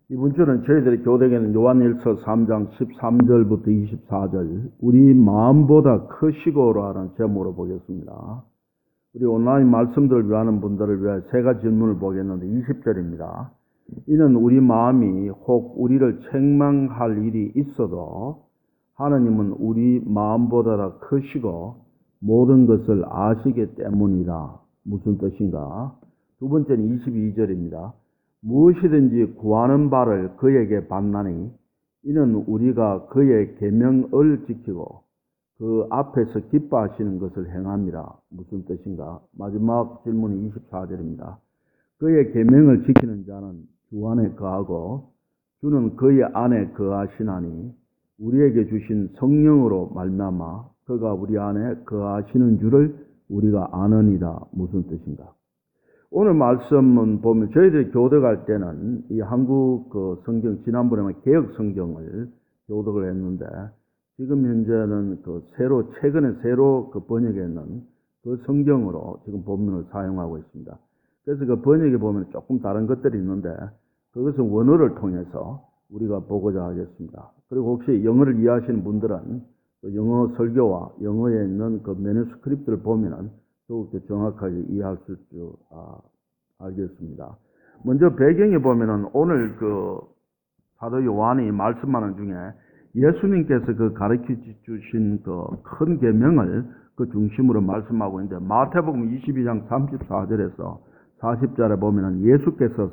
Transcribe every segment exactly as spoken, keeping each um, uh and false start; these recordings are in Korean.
이번 주는 저희들이 교대에는 요한일서 삼 장 십삼 절부터 이십사 절 우리 마음보다 크시고라는 제목으로 보겠습니다. 우리 온라인 말씀들을 위하는 분들을 위해 세 가지 질문을 보겠는데 이십 절입니다. 이는 우리 마음이 혹 우리를 책망할 일이 있어도 하나님은 우리 마음보다 더 크시고 모든 것을 아시기 때문이라. 무슨 뜻인가? 두 번째는 이십이 절입니다. 무엇이든지 구하는 바를 그에게 받나니 이는 우리가 그의 계명을 지키고 그 앞에서 기뻐하시는 것을 행함이라. 무슨 뜻인가? 마지막 질문이 이십사 절입니다. 그의 계명을 지키는 자는 주 안에 거하고 주는 그의 안에 거하시나니 우리에게 주신 성령으로 말미암아 그가 우리 안에 거하시는 줄을 우리가 아느니라. 무슨 뜻인가? 오늘 말씀은 보면 저희들이 교독할 때는 이 한국 그 성경, 지난번에는 개혁 성경을 교독을 했는데 지금 현재는 그 새로, 최근에 새로 그 번역했는 그 성경으로 지금 본문을 사용하고 있습니다. 그래서 그 번역에 보면 조금 다른 것들이 있는데 그것은 원어를 통해서 우리가 보고자 하겠습니다. 그리고 혹시 영어를 이해하시는 분들은 그 영어 설교와 영어에 있는 그 매뉴스크립트를 보면은 더욱더 정확하게 이해할 수 있을 아, 알겠습니다. 먼저 배경에 보면은 오늘 그 사도 요한이 말씀하는 중에 예수님께서 그 가르쳐 주신 그 큰 계명을 그 중심으로 말씀하고 있는데 마태복음 이십이 장 삼십사 절에서 사십 절에 보면은 예수께서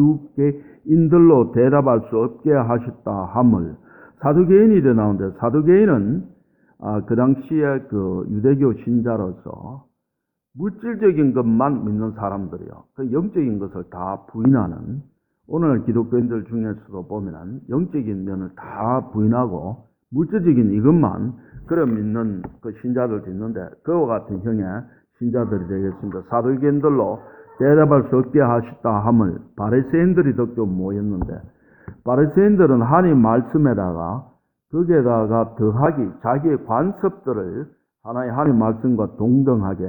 사두개인들로 대답할 수 없게 하셨다 함을 사두개인이 나오는데 사두개인은 아, 그 당시에 그 유대교 신자로서 물질적인 것만 믿는 사람들이요. 그 영적인 것을 다 부인하는, 오늘 기독교인들 중에서도 보면은 영적인 면을 다 부인하고 물질적인 이것만 그래 믿는 그 신자들도 있는데 그와 같은 형의 신자들이 되겠습니다. 사두개인들로 대답할 수 없게 하셨다 함을 바리새인들이 덕도 모였는데 바리새인들은 하나님 말씀에다가 거기에다가 더하기 자기의 관습들을 하나의 하나님 말씀과 동등하게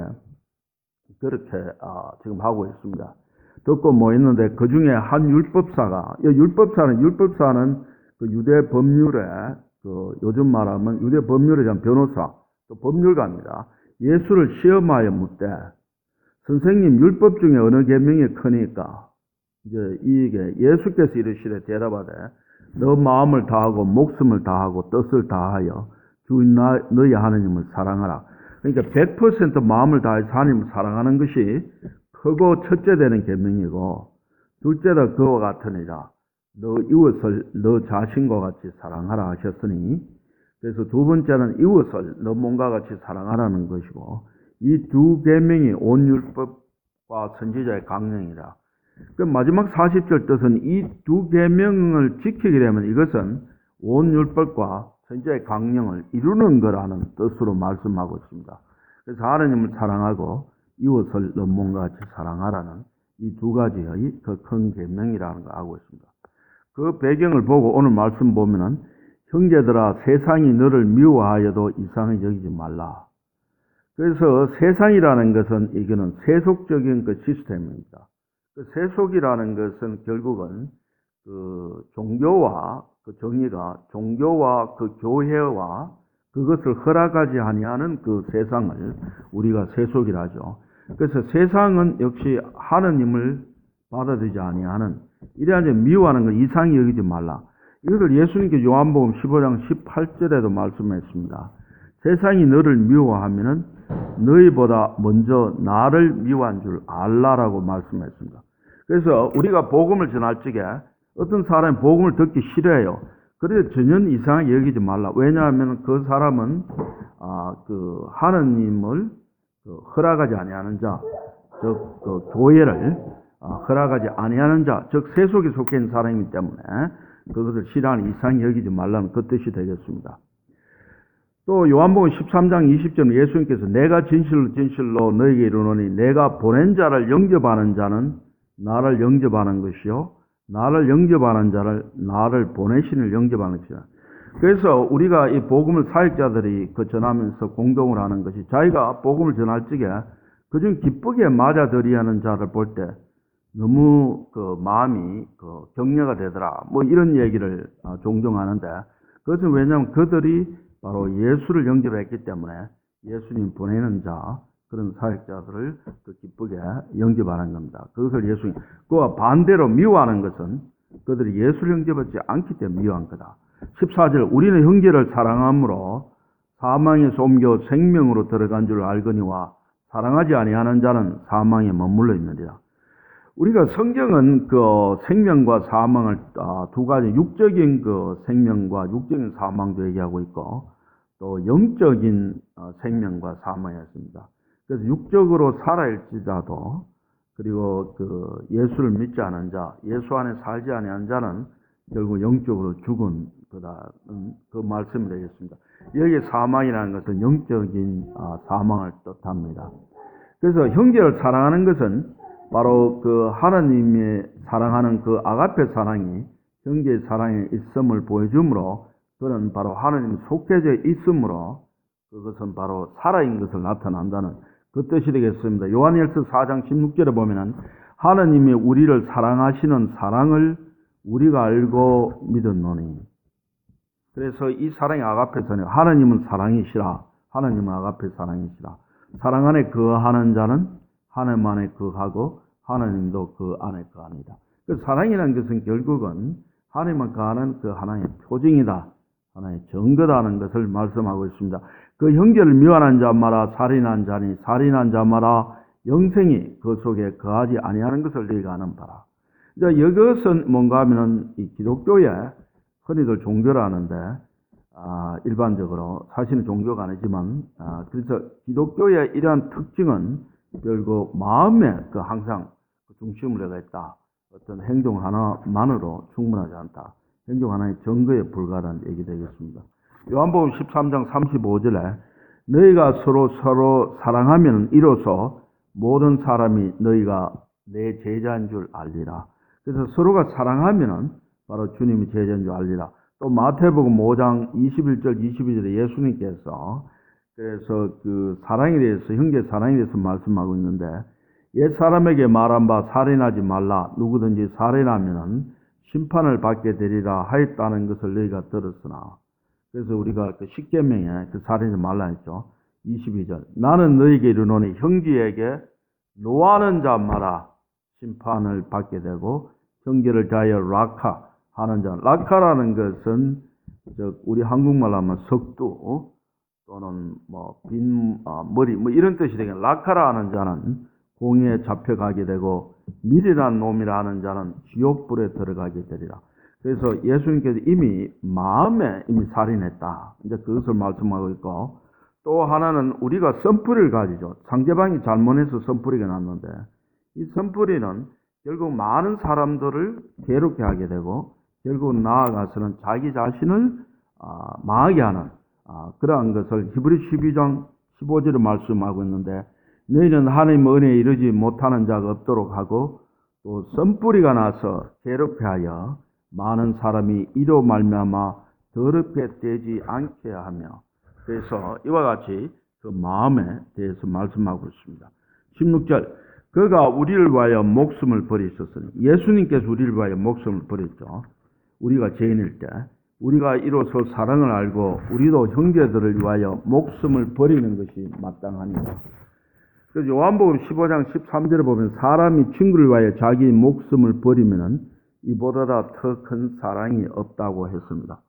그렇게 아, 지금 하고 있습니다. 듣고 모였는데 그 중에 한 율법사가, 이 율법사는 율법사는 그 유대 법률에 그 요즘 말하면 유대 법률에 대한 변호사, 또 법률가입니다. 예수를 시험하여 묻되 선생님 율법 중에 어느 계명이 크니까? 이제 이게 예수께서 이르시되 대답하되 너 마음을 다하고 목숨을 다하고 뜻을 다하여 주인 너희 하나님을 사랑하라. 그러니까 백 퍼센트 마음을 다해서 하나님을 사랑하는 것이 크고 첫째 되는 계명이고 둘째도 그와 같으니라. 너 이웃을 너 자신과 같이 사랑하라 하셨으니 그래서 두 번째는 이웃을 너 몸과 같이 사랑하라는 것이고 이 두 계명이 온 율법과 선지자의 강령이라. 그 마지막 사십 절 뜻은 이 두 계명을 지키게 되면 이것은 온 율법과 선지자의 강령을 이루는 거라는 뜻으로 말씀하고 있습니다. 그래서 하나님을 사랑하고 이웃을 너 몸과 같이 사랑하라는 이 두 가지의 그 큰 계명이라는 걸 알고 있습니다. 그 배경을 보고 오늘 말씀 보면은 형제들아 세상이 너를 미워하여도 이상히 여기지 말라. 그래서 세상이라는 것은 이거는 세속적인 그 시스템입니다. 그 세속이라는 것은 결국은 그 종교와 그 정의가 종교와 그 교회와 그것을 허락하지 아니하는 그 세상을 우리가 세속이라 하죠. 그래서 세상은 역시 하느님을 받아들이지 아니하는 이래야 미워하는 걸 이상히 여기지 말라. 이것을 예수님께 요한복음 십오 장 십팔 절에도 말씀했습니다. 세상이 너를 미워하면은 너희보다 먼저 나를 미워한 줄 알라라고 말씀했습니다. 그래서 우리가 복음을 전할 적에 어떤 사람이 복음을 듣기 싫어해요. 그래서 전혀 이상하게 여기지 말라. 왜냐하면 그 사람은 아, 그 하느님을 그 허락하지 아니하는 자, 즉 그 교회를 아, 허락하지 아니하는 자, 즉 세속에 속해 있는 사람이기 때문에 그것을 싫어하는 이상히 여기지 말라는 그 뜻이 되겠습니다. 또 요한복음 십삼 장 이십 절 예수님께서 내가 진실로 진실로 너에게 이르노니 내가 보낸 자를 영접하는 자는 나를 영접하는 것이요 나를 영접하는 자를 나를 보내신을 영접하는 것이다. 그래서 우리가 이 복음을 사역자들이 그 전하면서 공동을 하는 것이 자기가 복음을 전할 적에 그중 기쁘게 맞아들이하는 자를 볼 때 너무 그 마음이 그 격려가 되더라. 뭐 이런 얘기를 어, 종종 하는데 그것은 왜냐하면 그들이 바로 예수를 영접했기 때문에 예수님 보내는 자 그런 사역자들을 더 기쁘게 영접하는 겁니다. 그것을 예수님 그와 반대로 미워하는 것은 그들이 예수를 영접하지 않기 때문에 미워한 거다. 십사 절 우리는 형제를 사랑함으로 사망에서 옮겨 생명으로 들어간 줄 알거니와 사랑하지 아니하는 자는 사망에 머물러 있느니라. 우리가 성경은 그 생명과 사망을 두 가지 육적인 그 생명과 육적인 사망도 얘기하고 있고 또 영적인 생명과 사망이었습니다. 그래서 육적으로 살아있지자도 그리고 그 예수를 믿지 않은 자, 예수 안에 살지 아니한 자는 결국 영적으로 죽은 거다는 그 말씀이 되겠습니다. 여기 사망이라는 것은 영적인 사망을 뜻합니다. 그래서 형제를 사랑하는 것은 바로 그 하나님의 사랑하는 그 아가페 사랑이 형제의 사랑에 있음을 보여주므로 그는 바로 하나님 속해져 있으므로 그것은 바로 살아있는 것을 나타난다는 그 뜻이 되겠습니다. 요한일서 사 장 십육 절에 보면은 하나님이 우리를 사랑하시는 사랑을 우리가 알고 믿었노니. 그래서 이 사랑이 아가페 사랑, 하나님은 사랑이시라. 하나님은 아가페 사랑이시라. 사랑 안에 거하는 자는 하나님 안에 거하고 하나님도 그 안에 거합니다. 그 사랑이라는 것은 결국은 하나님만 거하는 그 하나의 표징이다. 하나의 증거다는 것을 말씀하고 있습니다. 그 형제를 미워하는 자마다 살인한 자니 살인한 자마다 영생이 그 속에 거하지 아니하는 것을 너희가 아는 바라. 이제 이것은 뭔가 하면은 이 기독교에 흔히들 종교를 하는데 아, 일반적으로 사실은 종교가 아니지만 아, 그래서 기독교의 이러한 특징은 결국 마음에 그 항상 그 중심을 내가 있다. 어떤 행동 하나만으로 충분하지 않다. 행동 하나의 증거에 불과하다는 얘기 되겠습니다. 요한복음 십삼 장 삼십오 절에 너희가 서로 서로 사랑하면 이로써 모든 사람이 너희가 내 제자인 줄 알리라. 그래서 서로가 사랑하면은 바로 주님이 제자인 줄 알리라. 또 마태복음 오 장 이십일 절 이십이 절에 예수님께서 그래서 그 사랑에 대해서 형제 사랑에 대해서 말씀하고 있는데 옛 사람에게 말한 바 살인하지 말라. 누구든지 살인하면은 심판을 받게 되리라 하였다는 것을 너희가 들었으나. 그래서 우리가 그 십계명에 그 살인하지 말라 했죠. 이십이 절. 나는 너희에게 이르노니 형제에게 노하는 자마다 심판을 받게 되고 형제를 자여 라카 하는 자. 라카라는 것은 즉 우리 한국말로 하면 석두 또는 뭐 빈 어, 머리 뭐 이런 뜻이 되겠네. 라카라 하는 자는 공에 잡혀가게 되고 밀이란 놈이라 하는 자는 지옥불에 들어가게 되리라. 그래서 예수님께서 이미 마음에 이미 살인했다. 이제 그것을 말씀하고 있고 또 하나는 우리가 선풀이를 가지죠. 상대방이 잘못해서 선풀이가 났는데 이 선풀이는 결국 많은 사람들을 괴롭게 하게 되고 결국 나아가서는 자기 자신을 아, 망하게 하는 아, 그러한 것을 히브리 십이 장 십오 절에 말씀하고 있는데 너희는 하나님의 은혜에 이르지 못하는 자가 없도록 하고 또 선뿌리가 나서 괴롭게 하여 많은 사람이 이로 말미암아 더럽게 되지 않게 하며 그래서 이와 같이 그 마음에 대해서 말씀하고 있습니다. 십육 절 그가 우리를 위하여 목숨을 버리셨으니 예수님께서 우리를 위하여 목숨을 버렸죠. 우리가 죄인일 때 우리가 이로써 사랑을 알고 우리도 형제들을 위하여 목숨을 버리는 것이 마땅하니라. 그래서 요한복음 십오 장 십삼 절에 보면 사람이 친구를 위하여 자기 목숨을 버리면은 이보다 더 큰 사랑이 없다고 했습니다.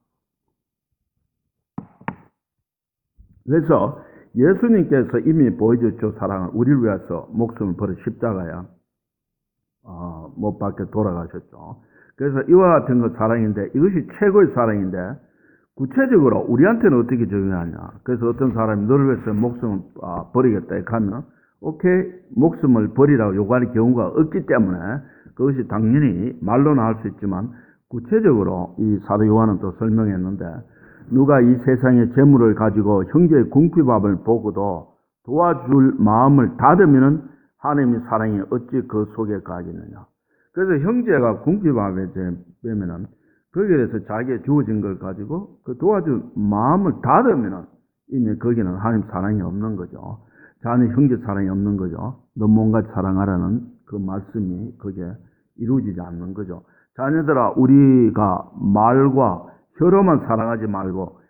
그래서 예수님께서 이미 보여줬죠. 사랑을 우리를 위해서 목숨을 버려 십자가야 어, 못 박혀 돌아가셨죠. 그래서 이와 같은 것 사랑인데 이것이 최고의 사랑인데 구체적으로 우리한테는 어떻게 적용하냐. 그래서 어떤 사람이 너를 위해서 목숨을 아, 버리겠다 이렇게 하면 오케이 목숨을 버리라고 요구하는 경우가 없기 때문에 그것이 당연히 말로는 할 수 있지만 구체적으로 이 사도 요한은 또 설명했는데 누가 이 세상의 재물을 가지고 형제의 궁핍함을 보고도 도와줄 마음을 닫으면은 하나님의 사랑이 어찌 그 속에 가겠느냐. 그래서 형제가 궁핍함에 되면은 거기에 대해서 자기의 주어진 걸 가지고 그 도와줄 마음을 닫으면은 이미 거기는 하나님 사랑이 없는 거죠. 자는 형제 사랑이 없는 거죠. 너 뭔가 사랑하라는 그 말씀이 그게 이루어지지 않는 거죠. 자녀들아, 우리가 말과 혀로만 사랑하지 말고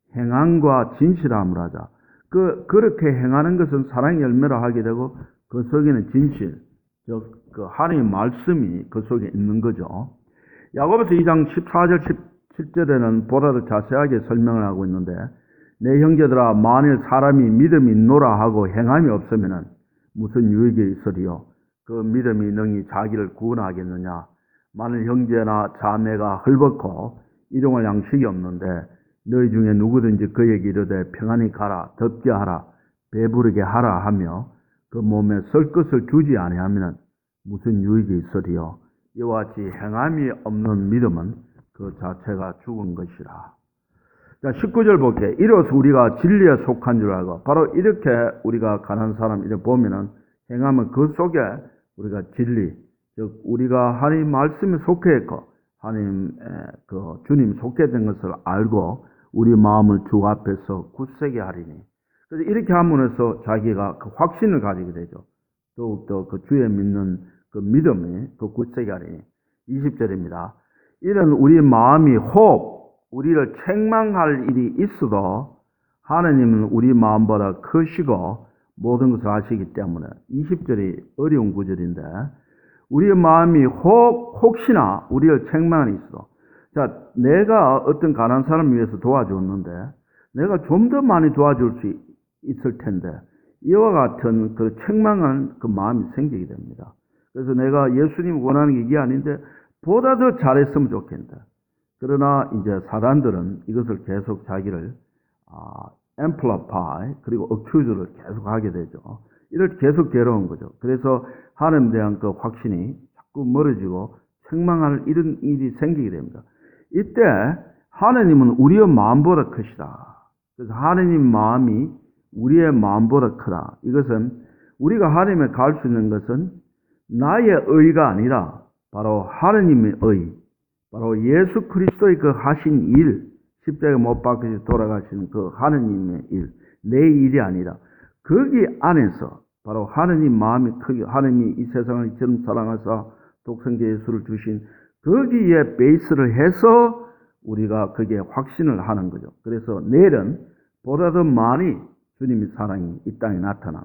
행함과 진실함을 하자. 그 그렇게 행하는 것은 사랑의 열매라 하게 되고 그 속에는 진실, 즉 그 하나님의 말씀이 그 속에 있는 거죠. 야고보서 이 장 십사 절 십칠 절에는 보다 더 자세하게 설명을 하고 있는데, 내 형제들아, 만일 사람이 믿음이 있노라 하고 행함이 없으면은 무슨 유익이 있으리요? 그 믿음이 능히 자기를 구원하겠느냐? 만일 형제나 자매가 헐벗고 일용할 양식이 없는데 너희 중에 누구든지 그에게 이르되 평안히 가라, 덥게 하라, 배부르게 하라 하며 그 몸에 설 것을 주지 아니하면 무슨 유익이 있으리요? 이와 같이 행함이 없는 믿음은 그 자체가 죽은 것이라. 자, 십구 절 볼게. 이로써 우리가 진리에 속한 줄 알고, 바로 이렇게 우리가 가난한 사람 이렇게 보면은 행하면 그 속에 우리가 진리, 즉 우리가 하나님 말씀에 속해 있고 하나님 그 주님 속해 된 것을 알고 우리 마음을 주 앞에서 굳세게 하리니. 그래서 이렇게 함으로써 자기가 그 확신을 가지게 되죠. 더욱더 그 주에 믿는 그 믿음이 그 굳세게 하리니. 이십 절입니다. 이런 우리 마음이 혹 우리를 책망할 일이 있어도 하나님은 우리 마음보다 크시고 모든 것을 아시기 때문에. 이십 절이 어려운 구절인데, 우리의 마음이 혹 혹시나 우리를 책망할 일이 있어도, 자, 내가 어떤 가난한 사람을 위해서 도와줬는데 내가 좀 더 많이 도와줄 수 있을 텐데 이와 같은 그 책망한 그 마음이 생기게 됩니다. 그래서 내가 예수님 원하는 게 이게 아닌데 보다 더 잘했으면 좋겠다. 그러나 이제 사단들은 이것을 계속 자기를 아, amplify 그리고 accuse를 계속 하게 되죠. 이럴 계속 괴로운 거죠. 그래서 하나님에 대한 그 확신이 자꾸 멀어지고 책망할 이런 일이 생기게 됩니다. 이때 하나님은 우리의 마음보다 크시다. 그래서 하나님 마음이 우리의 마음보다 크다. 이것은 우리가 하나님에 갈 수 있는 것은 나의 의가 아니라 바로 하나님의 의, 바로 예수 그리스도의 그 하신 일, 십자가에 못 박히시 돌아가시는 그 하나님의 일, 내 일이 아니라 거기 안에서 바로 하나님 마음이 크게, 하나님이 이 세상을 이처럼 사랑하사 독생자 예수를 주신 거기에 베이스를 해서 우리가 거기에 확신을 하는 거죠. 그래서 내일은 보다 더 많이 주님의 사랑이 이 땅에 나타난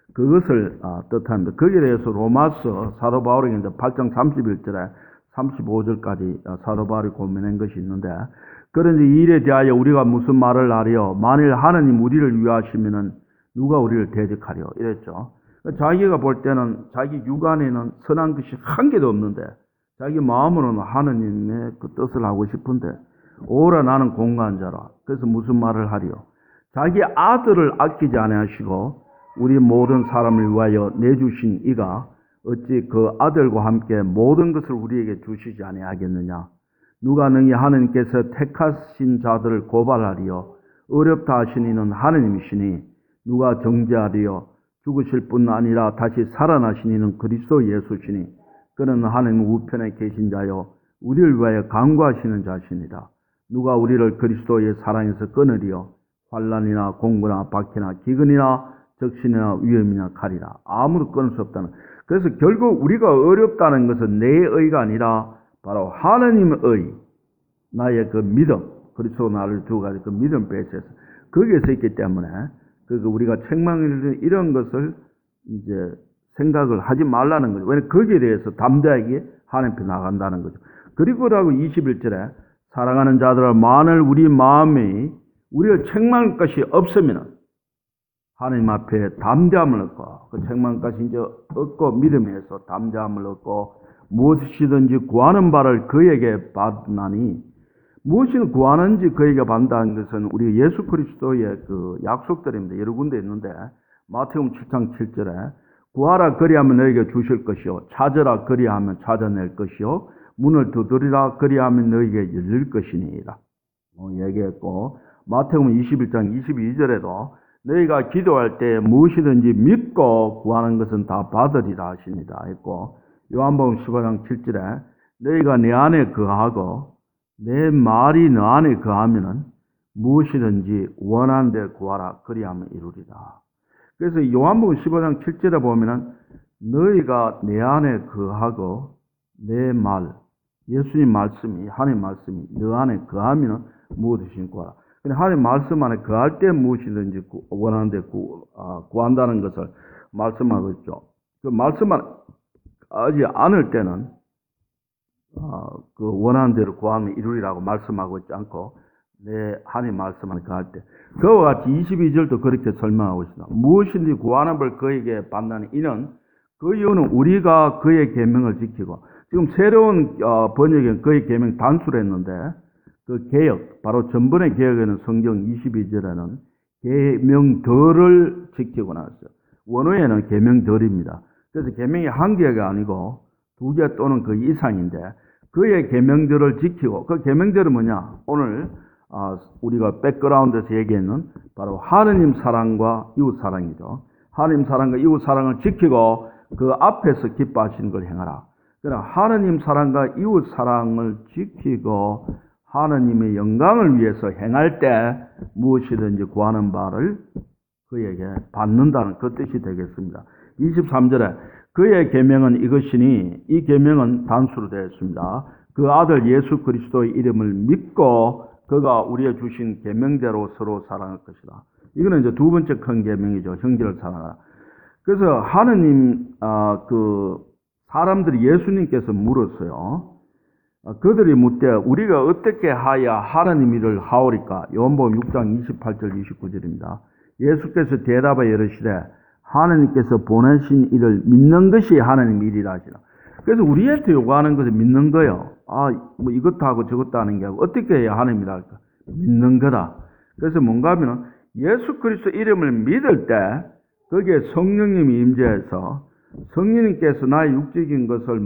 그것을 어, 뜻합니다. 거기에 대해서 로마서 사도 바울이 팔 장 삼십일 절에 삼십오 절까지 사도 바울이 고민한 것이 있는데, 그런지 이 일에 대하여 우리가 무슨 말을 하리요? 만일 하나님 우리를 위하시면은 누가 우리를 대적하리요? 이랬죠. 자기가 볼 때는 자기 육안에는 선한 것이 한 개도 없는데 자기 마음으로는 하나님의 그 뜻을 하고 싶은데 오라 나는 공고한 자라. 그래서 무슨 말을 하리요? 자기 아들을 아끼지 아니하시고 우리 모든 사람을 위하여 내주신 이가 어찌 그 아들과 함께 모든 것을 우리에게 주시지 아니하겠느냐? 누가 능히 하나님께서 택하신 자들을 고발하리요? 어렵다 하신 이는 하나님이시니 누가 정죄하리요? 죽으실 뿐 아니라 다시 살아나신 이는 그리스도 예수시니 그는 하나님 우편에 계신 자요 우리를 위하여 간구하시는 자시니라. 누가 우리를 그리스도의 사랑에서 끊으리요? 환난이나 공고나 박해나 기근이나 적신이나 위험이나 칼이라. 아무도 끊을 수 없다는. 그래서 결국 우리가 어렵다는 것은 내 의가 아니라 바로 하나님의 의, 나의 그 믿음, 그리스도 나를 두고 가지고 그 믿음 베이스에서 거기에서 있기 때문에 그 우리가 책망을 이런 것을 이제 생각을 하지 말라는 거죠. 왜냐하면 거기에 대해서 담대하게 하나님 앞에 나간다는 거죠. 그리고라고 이십일 절에 사랑하는 자들아 만일 우리 마음이 우리를 책망할 것이 없으면 하나님 앞에 담대함을 얻고 그 책망까지 이제 얻고 믿음에서 담대함을 얻고 무엇이든지 구하는 바를 그에게 받나니 무엇을 구하는지 그에게 받는다는 것은 우리 예수 그리스도의 그 약속들입니다. 여러 군데 있는데 마태복음 칠 장 칠 절에 구하라 그리하면 너에게 주실 것이요 찾으라 그리하면 찾아낼 것이요 문을 두드리라 그리하면 너에게 열릴 것이니라 어, 얘기했고, 마태복음 이십일 장 이십이 절에도 너희가 기도할 때 무엇이든지 믿고 구하는 것은 다 받으리라 하십니다 했고, 요한복음 십오 장 칠 절에 너희가 내 안에 거하고 내 말이 너 안에 거하면은 무엇이든지 원하는 대로 구하라 그리하면 이루리라. 그래서 요한복음 십오 장 칠 절에 보면은 너희가 내 안에 거하고 내 말, 예수님 말씀이, 하나님 말씀이 너 안에 거하면 무엇이든 구하라. 근데 하나님 말씀 안에 거할 때 무엇이든지 구, 원하는데 구, 아, 구한다는 것을 말씀하고 있죠. 그 말씀 안에 하지 않을 때는 아, 그 원하는 대로 구하면 이루리라고 말씀하고 있지 않고 내 하나님 말씀 안에 거할 때 그와 같이 이십이 절도 그렇게 설명하고 있습니다. 무엇인지 구하는 걸 그에게 받는 이는 그 이유는 우리가 그의 계명을 지키고 지금 새로운 어, 번역엔 그의 계명 단수를 했는데 그 개역, 바로 전번의 개역에는 성경 이십이 절에는 계명들을 지키고 나왔어요. 원어에는 계명들입니다. 그래서 계명이 한 개가 아니고 두 개 또는 그 이상인데 그의 계명들을 지키고 그 계명들은 뭐냐? 오늘 어, 우리가 백그라운드에서 얘기했는 바로 하느님 사랑과 이웃 사랑이죠. 하느님 사랑과 이웃 사랑을 지키고 그 앞에서 기뻐하시는 걸 행하라. 그러나 하느님 사랑과 이웃 사랑을 지키고 하느님의 영광을 위해서 행할 때 무엇이든지 구하는 바를 그에게 받는다는 그 뜻이 되겠습니다. 이십삼 절에 그의 계명은 이것이니 이 계명은 단수로 되어 있습니다. 그 아들 예수 그리스도의 이름을 믿고 그가 우리의 주신 계명대로 서로 사랑할 것이다. 이거는 이제 두 번째 큰 계명이죠. 형제를 사랑하라. 그래서 하느님 아, 그 사람들이 예수님께서 물었어요. 그들이 묻되 우리가 어떻게 하야 하나님 일을 하오리까? 요한복음 육 장 이십팔 절 이십구 절입니다. 예수께서 대답하여 이르시되 하나님께서 보내신 일을 믿는 것이 하나님 일이라 하시라. 그래서 우리한테 요구하는 것을 믿는 거예요. 아, 뭐 이것도 하고 저것도 하는 게 아니고 어떻게 해야 하나님 일을 할까? 믿는 거다. 그래서 뭔가 하면 예수 그리스도 이름을 믿을 때 거기에 성령님이 임재해서 성령님께서 나의 육적인 것을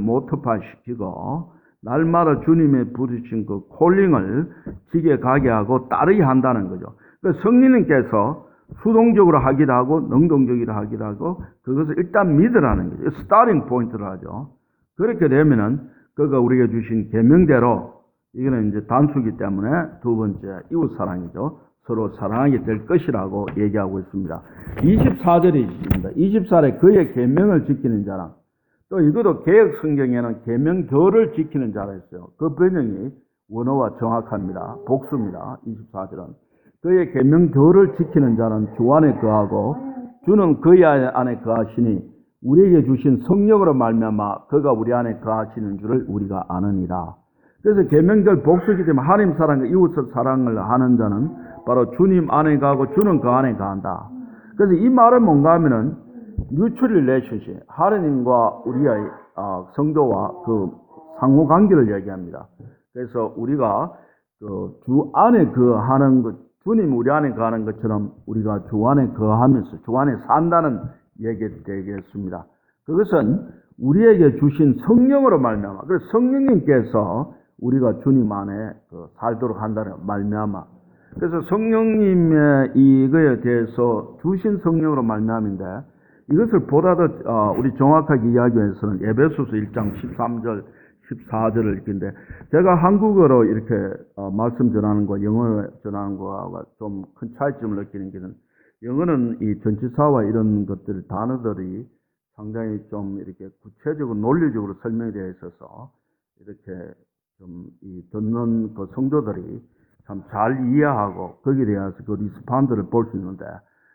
모터파시키고 날마다 주님의 부르신 그 콜링을 지게 가게 하고 따르게 한다는 거죠. 그러니까 성령님께서 수동적으로 하기도 하고 능동적으로 하기도 하고 그것을 일단 믿으라는 거죠. 스타팅 포인트를 하죠. 그렇게 되면은 그가 우리에게 주신 계명대로 이거는 이제 단수기 때문에 두 번째 이웃 사랑이죠. 서로 사랑하게 될 것이라고 얘기하고 있습니다. 이십사 절입니다. 이십사 절에 그의 계명을 지키는 자랑. 또 이것도 개역 성경에는 계명들을 지키는 자가 있어요. 그 번역이 원어와 정확합니다. 복수입니다. 이십사 절은. 그의 계명들을 지키는 자는 주 안에 거하고 주는 그의 안에 거하시니 우리에게 주신 성령으로 말미암아 그가 우리 안에 거하시는 줄을 우리가 아느니라. 그래서 계명들 복수이기 때문에 하나님 사랑과 이웃을 사랑을 하는 자는 바로 주님 안에 거하고 주는 그 안에 거한다. 그래서 이 말은 뭔가 하면은 mutual relationship, 하나님과 우리의 어, 성도와 그 상호 관계를 얘기합니다. 그래서 우리가 그 주 안에 거하는 것, 주님 우리 안에 거하는 것처럼 우리가 주 안에 거하면서 주 안에 산다는 얘기 되겠습니다. 그것은 우리에게 주신 성령으로 말미암아. 그래서 성령님께서 우리가 주님 안에 그 살도록 한다는 말미암아. 그래서 성령님의 이거에 대해서 주신 성령으로 말미암인데 이것을 보다 더 어, 우리 정확하게 이야기하기 위해서는 에베소서 일 장 십삼 절, 십사 절을 읽는데 제가 한국어로 이렇게 어, 말씀 전하는 거, 영어로 전하는 거와 좀 큰 차이점을 느끼는 게는 영어는 이 전치사와 이런 것들 단어들이 상당히 좀 이렇게 구체적으로 논리적으로 설명이 되어 있어서 이렇게 좀 이 듣는 그 성도들이 참 잘 이해하고 거기에 대해서 그 리스판드를 볼 수 있는데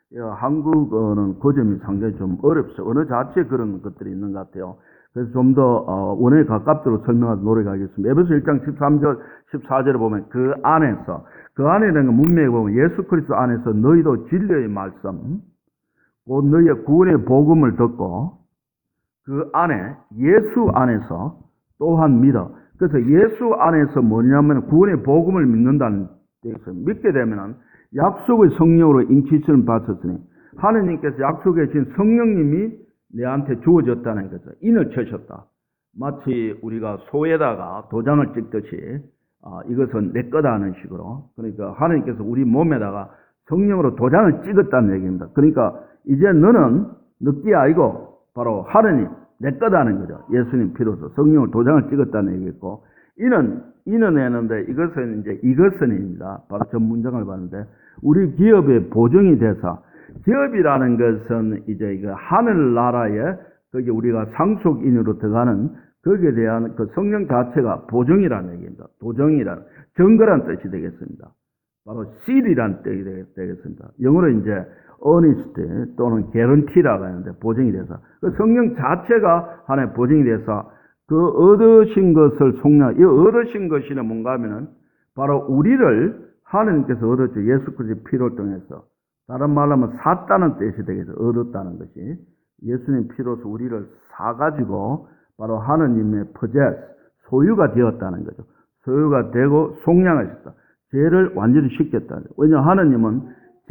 한국어는 그 점이 상당히 좀 어렵죠. 언어 자체에 그런 것들이 있는 것 같아요. 그래서 좀 더 원어에 가깝도록 설명하도록 노력하겠습니다. 에베소 일 장 십삼 절, 십사 절에 보면 그 안에서, 그 안에는 문맥에 보면 예수 그리스도 안에서 너희도 진리의 말씀, 곧 너희의 구원의 복음을 듣고 그 안에 예수 안에서 또한 믿어. 그래서 예수 안에서 뭐냐면 구원의 복음을 믿는다는 데서 믿게 되면은 약속의 성령으로 인치심을 받았으니 하느님께서 약속해 주신 성령님이 내한테 주어졌다는 거죠. 인을 쳐셨다. 마치 우리가 소에다가 도장을 찍듯이 아, 이것은 내 거다 하는 식으로. 그러니까 하느님께서 우리 몸에다가 성령으로 도장을 찍었다는 얘기입니다. 그러니까 이제 너는 너게 아니고 바로 하느님 내 거다는 거죠. 예수님 피로서 성령을 도장을 찍었다는 얘기겠고, 이는 이는 했는데 이것은 이제 이것은입니다. 바로 전 문장을 봤는데 우리 기업의 보증이 돼서, 기업이라는 것은 이제 이거 하늘나라의 거기에 우리가 상속인으로 들어가는 거기에 대한 그 성령 자체가 보증이라는 얘기입니다. 도정이라는, 증거란 뜻이 되겠습니다. 바로 seal이라는 뜻이 되겠습니다. 영어로 이제 earnest 또는 guarantee라고 하는데 보증이 돼서 그 성령 자체가 하나의 보증이 돼서 그 얻으신 것을 속량, 이 얻으신 것이는 뭔가 하면은 바로 우리를 하나님께서 얻었죠. 예수 그리스도의 피를 통해서. 다른 말로 하면 샀다는 뜻이 되겠죠. 얻었다는 것이. 예수님 피로서 우리를 사가지고 바로 하나님의 possess, 소유가 되었다는 거죠. 소유가 되고 속량하셨다. 죄를 완전히 씻겼다. 왜냐하면 하나님은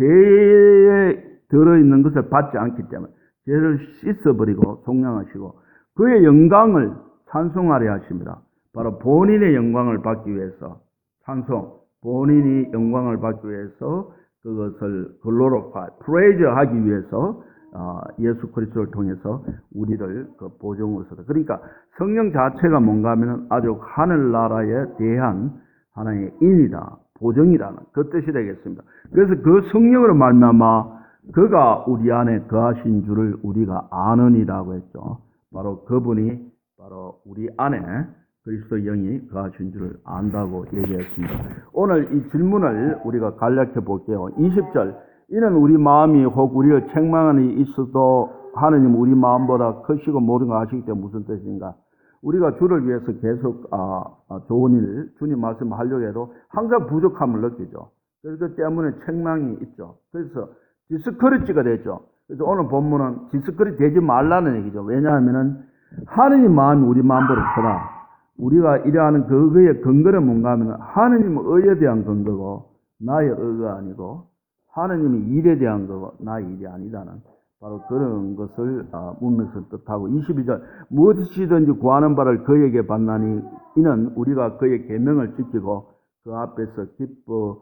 죄에 들어있는 것을 받지 않기 때문에 죄를 씻어버리고 속량하시고 그의 영광을 찬송하려 하십니다. 바로 본인의 영광을 받기 위해서 찬송, 본인이 영광을 받기 위해서 그것을 glorify, praise 하기 위해서 어, 예수 그리스도를 통해서 우리를 그 보증으로 썼다. 그러니까 성령 자체가 뭔가 하면 아주 하늘나라에 대한 하나의 인이다, 보증이라는 그 뜻이 되겠습니다. 그래서 그 성령으로 말미암아 그가 우리 안에 거하신 줄을 우리가 아느니라고 했죠. 바로 그분이 바로 우리 안에 그리스도 영이 거하신 줄을 안다고 얘기했습니다. 오늘 이 질문을 우리가 간략해 볼게요. 이십 절, 이는 우리 마음이 혹 우리를 책망하는 일이 있어도 하느님 우리 마음보다 크시고 모든 걸 아시기 때문에 무슨 뜻인가? 우리가 주를 위해서 계속 아, 아, 좋은 일, 주님 말씀을 하려고 해도 항상 부족함을 느끼죠. 그래서 그 때문에 책망이 있죠. 그래서 디스커리지가 되죠. 그래서 오늘 본문은 디스커리지 되지 말라는 얘기죠. 왜냐하면은 하느님 마음이 우리 마음보다 크다. 우리가 이러하는 그거의 근거는 뭔가 하면 하느님의 의에 대한 근거고 나의 의가 아니고 하느님의 일에 대한 거고 나의 일이 아니다는 바로 그런 것을 묻면서 뜻하고 이십이 절 무엇이든지 구하는 바를 그에게 받나니 이는 우리가 그의 계명을 지키고 그 앞에서 기뻐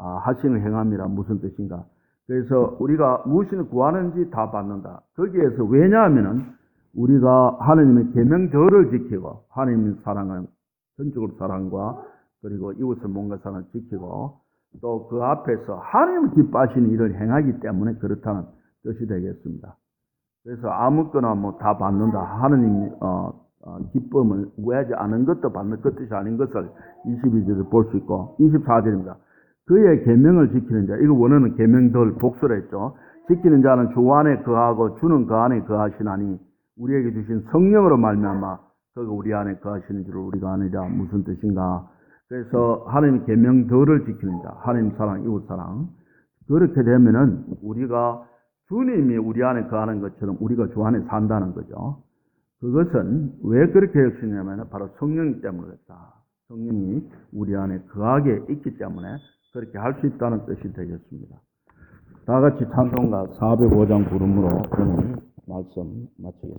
하심을 행함이라. 무슨 뜻인가? 그래서 우리가 무엇을 구하는지 다 받는다. 거기에서 왜냐하면은 우리가 하나님의 계명들을 지키고 하나님의 사랑은 전적으로 사랑과 그리고 이웃을 뭔가 사랑을 지키고 또 그 앞에서 하나님을 기뻐하시는 일을 행하기 때문에 그렇다는 뜻이 되겠습니다. 그래서 아무거나 뭐 다 받는다. 하나님이 어, 어, 기쁨을 우회하지 않은 것도 받는 그 뜻이 아닌 것을 이십이 절에 볼 수 있고 이십사 절입니다. 그의 계명을 지키는 자, 이거 원어는 계명들 복수를 했죠. 지키는 자는 주 안에 거하고 주는 그 안에 거하시나니 우리에게 주신 성령으로 말미암아 그가 우리 안에 거하시는 줄을 우리가 아느냐. 무슨 뜻인가? 그래서 하나님의 계명들을 지키는 자, 하나님 사랑, 이웃 사랑. 그렇게 되면은 우리가 주님이 우리 안에 거하는 것처럼 우리가 주 안에 산다는 거죠. 그것은 왜 그렇게 할 수 있냐면 바로 성령 때문에 그렇다. 성령이 우리 안에 거하게 있기 때문에 그렇게 할 수 있다는 뜻이 되겠습니다. 다 같이 찬송가 사백오 장 부름으로 오늘 말씀 마치겠습니다.